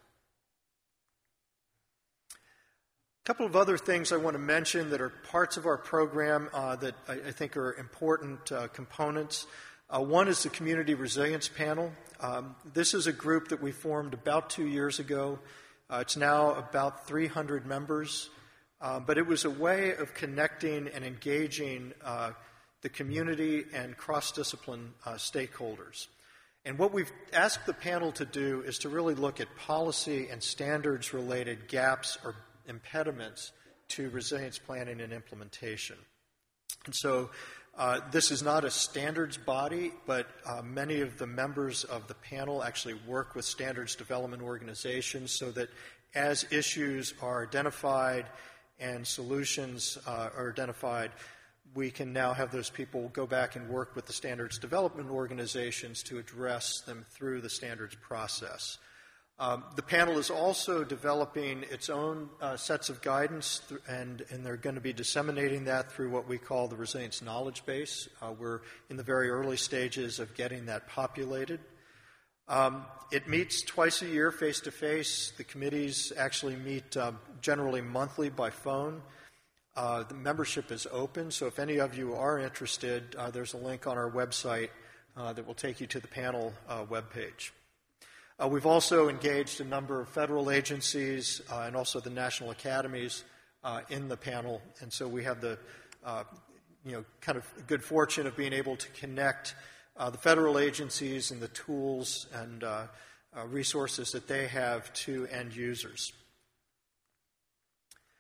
A couple of other things I want to mention that are parts of our program that I think are important components. One is the Community Resilience Panel. This is a group that we formed about 2 years ago. It's now about 300 members, but it was a way of connecting and engaging the community and cross-discipline stakeholders. And what we've asked the panel to do is to really look at policy and standards-related gaps or impediments to resilience planning and implementation. And so this is not a standards body, but many of the members of the panel actually work with standards development organizations so that as issues are identified and solutions are identified, we can now have those people go back and work with the standards development organizations to address them through the standards process. The panel is also developing its own sets of guidance, and they're going to be disseminating that through what we call the Resilience Knowledge Base. We're in the very early stages of getting that populated. It meets twice a year face-to-face. The committees actually meet generally monthly by phone. The membership is open, so if any of you are interested, there's a link on our website that will take you to the panel webpage. We've also engaged a number of federal agencies and also the national academies in the panel, and so we have the kind of good fortune of being able to connect the federal agencies and the tools and resources that they have to end users.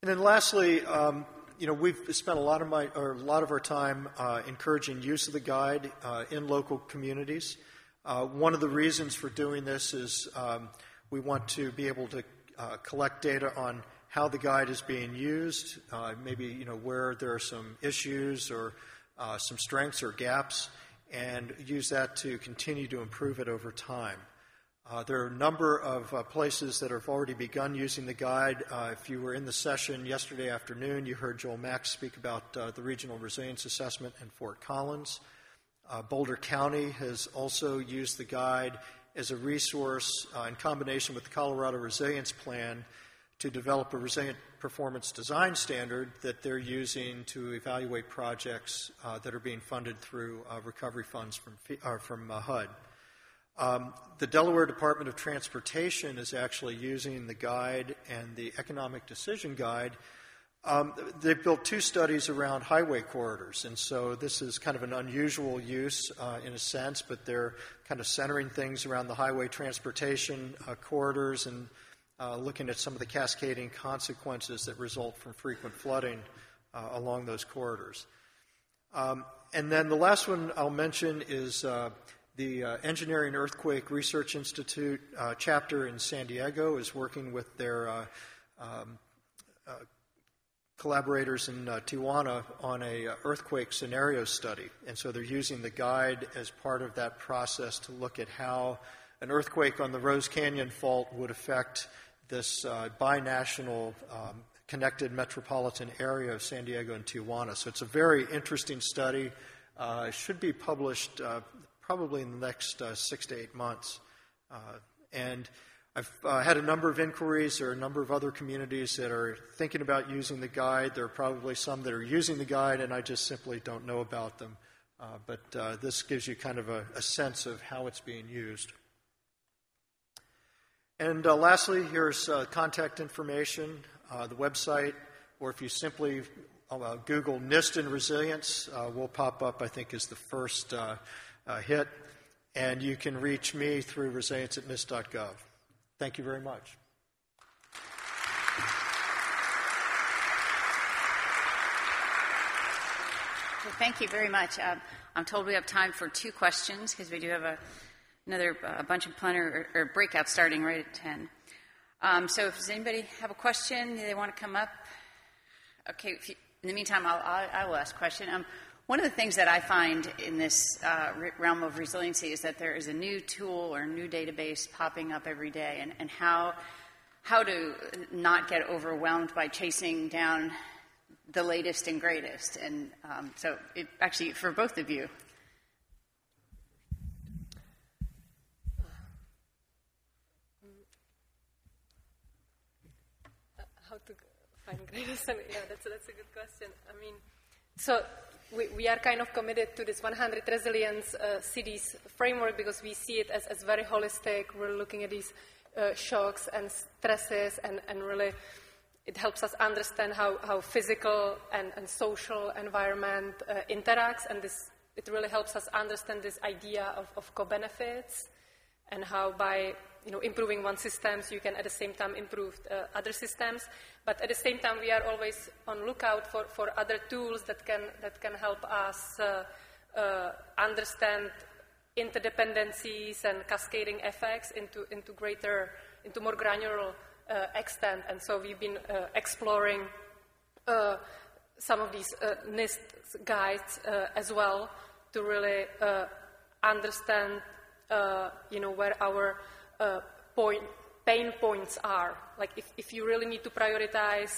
And then lastly, we've spent a lot of our time encouraging use of the guide in local communities. One of the reasons for doing this is we want to be able to collect data on how the guide is being used, maybe where there are some issues or some strengths or gaps, and use that to continue to improve it over time. There are a number of places that have already begun using the guide. If you were in the session yesterday afternoon, you heard Joel Mack speak about the Regional Resilience Assessment in Fort Collins. Boulder County has also used the guide as a resource in combination with the Colorado Resilience Plan to develop a resilient performance design standard that they're using to evaluate projects that are being funded through recovery funds from HUD. The Delaware Department of Transportation is actually using the guide and the Economic Decision Guide. They've built 2 studies around highway corridors, and so this is kind of an unusual use in a sense, but they're kind of centering things around the highway transportation corridors and looking at some of the cascading consequences that result from frequent flooding along those corridors. And then the last one I'll mention is the Engineering Earthquake Research Institute chapter in San Diego is working with their collaborators in Tijuana on a earthquake scenario study. And so they're using the guide as part of that process to look at how an earthquake on the Rose Canyon Fault would affect this binational connected metropolitan area of San Diego and Tijuana. So it's a very interesting study. It should be published probably in the next 6 to 8 months. And I've had a number of inquiries. There are a number of other communities that are thinking about using the guide. There are probably some that are using the guide, and I just simply don't know about them. But this gives you kind of a sense of how it's being used. And lastly, here's contact information, the website, or if you simply Google NIST and resilience, will pop up, I think, as the first hit. And you can reach me through resilience@nist.gov. Thank you very much. Well, thank you very much. I'm told we have time for 2 questions because we do have a bunch of plenary or breakouts starting right at 10. So if does anybody have a question they want to come up? Okay, in the meantime, I will ask a question. One of the things that I find in this realm of resiliency is that there is a new tool or new database popping up every day, and how to not get overwhelmed by chasing down the latest and greatest. And so it actually, for both of you. How to find greatest? Yeah, that's a good question. I mean, so we are kind of committed to this 100 Resilience Cities framework because we see it as very holistic. We're looking at these shocks and stresses, and really it helps us understand how physical and social environment interacts, and it really helps us understand this idea of co-benefits and how by improving one systems, you can at the same time improve other systems. But at the same time, we are always on lookout for other tools that can help us understand interdependencies and cascading effects into more granular extent. And so we've been exploring some of these NIST guides as well to really understand where our pain points are. Like if you really need to prioritize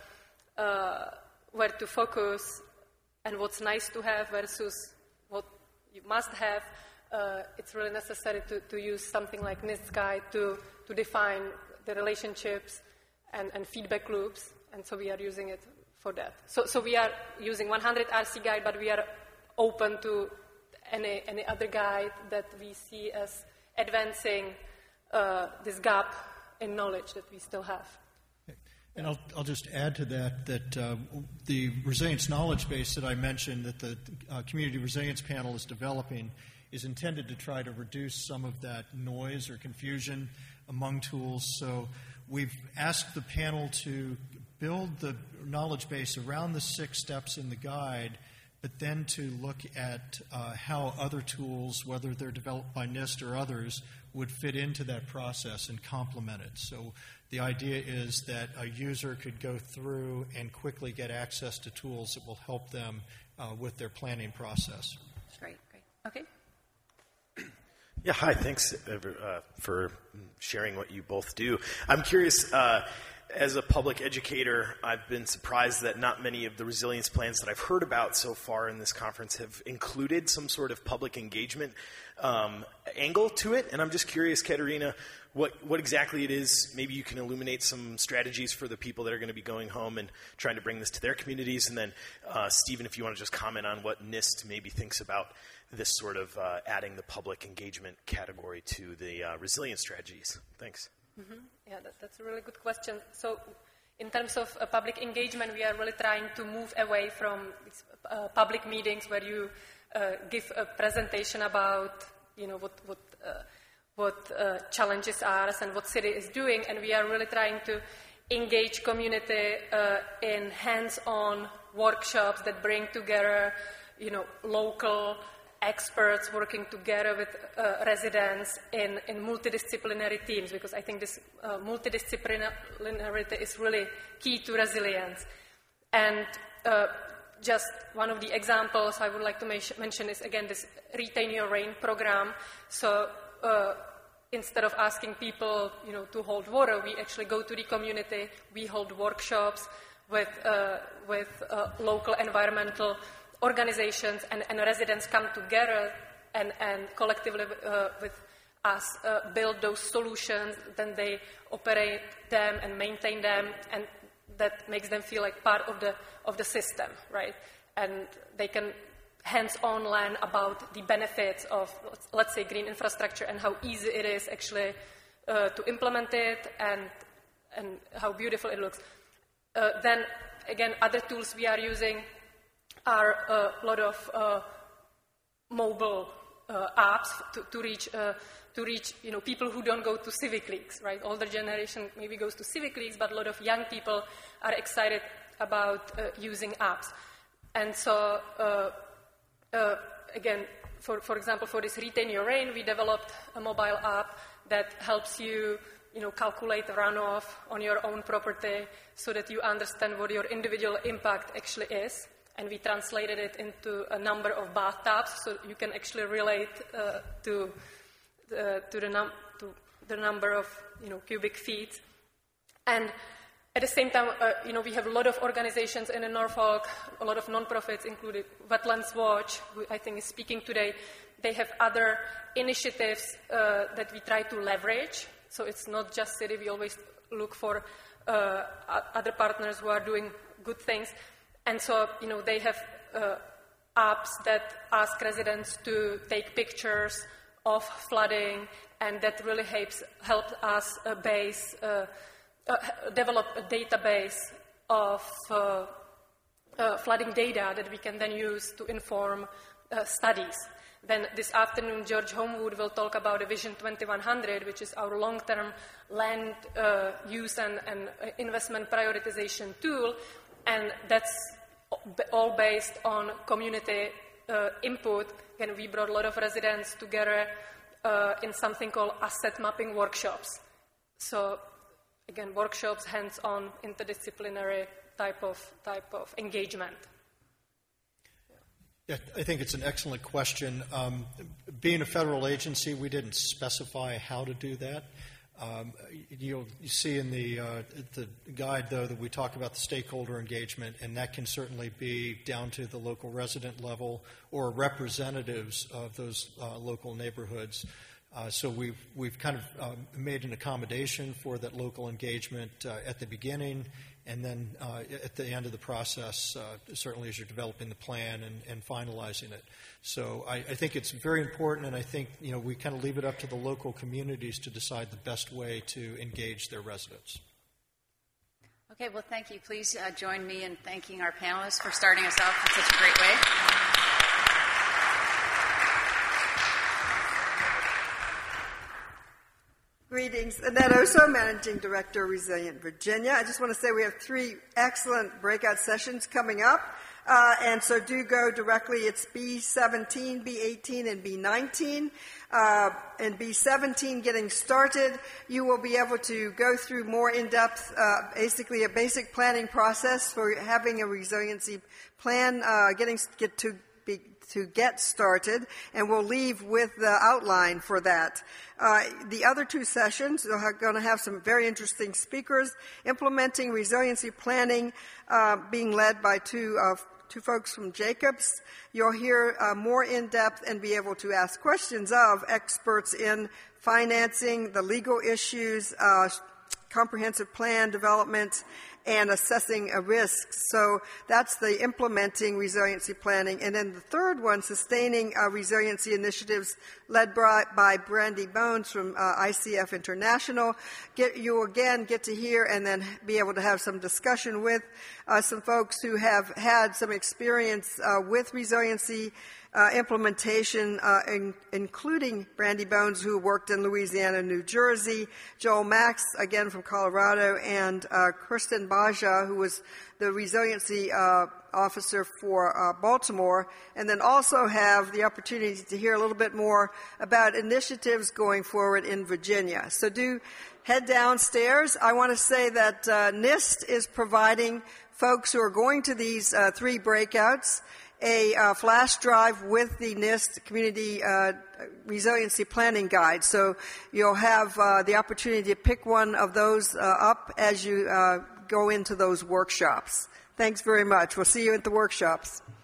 where to focus and what's nice to have versus what you must have, it's really necessary to use something like NIST guide to define the relationships and feedback loops, and so we are using it for that. So we are using 100 RC guide, but we are open to any other guide that we see as advancing this gap in knowledge that we still have. And I'll just add to that the resilience knowledge base that I mentioned that the Community Resilience Panel is developing is intended to try to reduce some of that noise or confusion among tools. So we've asked the panel to build the knowledge base around the 6 steps in the guide, but then to look at how other tools, whether they're developed by NIST or others, would fit into that process and complement it. So the idea is that a user could go through and quickly get access to tools that will help them with their planning process. Great. Okay. Yeah, hi. Thanks for sharing what you both do. I'm curious, as a public educator, I've been surprised that not many of the resilience plans that I've heard about so far in this conference have included some sort of public engagement angle to it. And I'm just curious, Katerina, what exactly it is. Maybe you can illuminate some strategies for the people that are going to be going home and trying to bring this to their communities. And then, Stephen, if you want to just comment on what NIST maybe thinks about this sort of adding the public engagement category to the resilience strategies. Thanks. Mm-hmm. Yeah, that's a really good question. So in terms of public engagement, we are really trying to move away from these, public meetings where you give a presentation about, what challenges are and what city is doing, and we are really trying to engage community in hands-on workshops that bring together, local experts working together with residents in multidisciplinary teams, because I think this multidisciplinarity is really key to resilience. And just one of the examples I would like to mention is, again, this Retain Your Rain program. So instead of asking people, to hold water, we actually go to the community, we hold workshops with local environmental organizations, and residents come together and collectively with us build those solutions. Then they operate them and maintain them, and that makes them feel like part of the system, right? And they can hands-on learn about the benefits of, let's say, green infrastructure and how easy it is actually to implement it and how beautiful it looks. Then again, other tools we are using are a lot of mobile apps to reach people who don't go to civic leagues, right? Older generation maybe goes to civic leagues, but a lot of young people are excited about using apps. And so, again, for example, for this Retain Your Rain, we developed a mobile app that helps you, calculate runoff on your own property so that you understand what your individual impact actually is. And we translated it into a number of bathtubs, so you can actually relate to the number of cubic feet. And at the same time, we have a lot of organizations in Norfolk, a lot of nonprofits, including Wetlands Watch, who I think is speaking today. They have other initiatives that we try to leverage. So it's not just city. We always look for other partners who are doing good things. And so, they have apps that ask residents to take pictures of flooding, and that really helps us develop a database of flooding data that we can then use to inform studies. Then this afternoon, George Homewood will talk about a Vision 2100, which is our long-term land use and investment prioritization tool, and that's all based on community input. And we brought a lot of residents together in something called asset mapping workshops. So again, workshops, hands-on, interdisciplinary type of engagement. Yeah, I think it's an excellent question. Being a federal agency, we didn't specify how to do that. You see in the guide, though, that we talk about the stakeholder engagement, and that can certainly be down to the local resident level or representatives of those local neighborhoods. So we've kind of made an accommodation for that local engagement at the beginning, and then at the end of the process, certainly as you're developing the plan and finalizing it. So I think it's very important, and I think we kind of leave it up to the local communities to decide the best way to engage their residents. Okay, well, thank you. Please join me in thanking our panelists for starting us off in such a great way. Greetings. Annette Oso, Managing Director, Resilient Virginia. I just want to say we have 3 excellent breakout sessions coming up. And so do go directly. It's B17, B18, and B19. And B17 getting started, you will be able to go through more in-depth, basically a basic planning process for having a resiliency plan, to get started, and we'll leave with the outline for that. The other 2 sessions are going to have some very interesting speakers, implementing resiliency planning, being led by two folks from Jacobs. You'll hear more in-depth and be able to ask questions of experts in financing, the legal issues, comprehensive plan development, and assessing risks. So that's the implementing resiliency planning. And then the third one, sustaining resiliency initiatives, led by Brandy Bones from ICF International. You will again get to hear and then be able to have some discussion with some folks who have had some experience with resiliency implementation, including Brandy Bones, who worked in Louisiana and New Jersey, Joel Max, again from Colorado, and Kirsten Baja, who was the resiliency officer for Baltimore, and then also have the opportunity to hear a little bit more about initiatives going forward in Virginia. So do head downstairs. I want to say that NIST is providing folks who are going to these 3 breakouts a flash drive with the NIST Community Resiliency Planning Guide. So you'll have the opportunity to pick one of those up as you go into those workshops. Thanks very much. We'll see you at the workshops.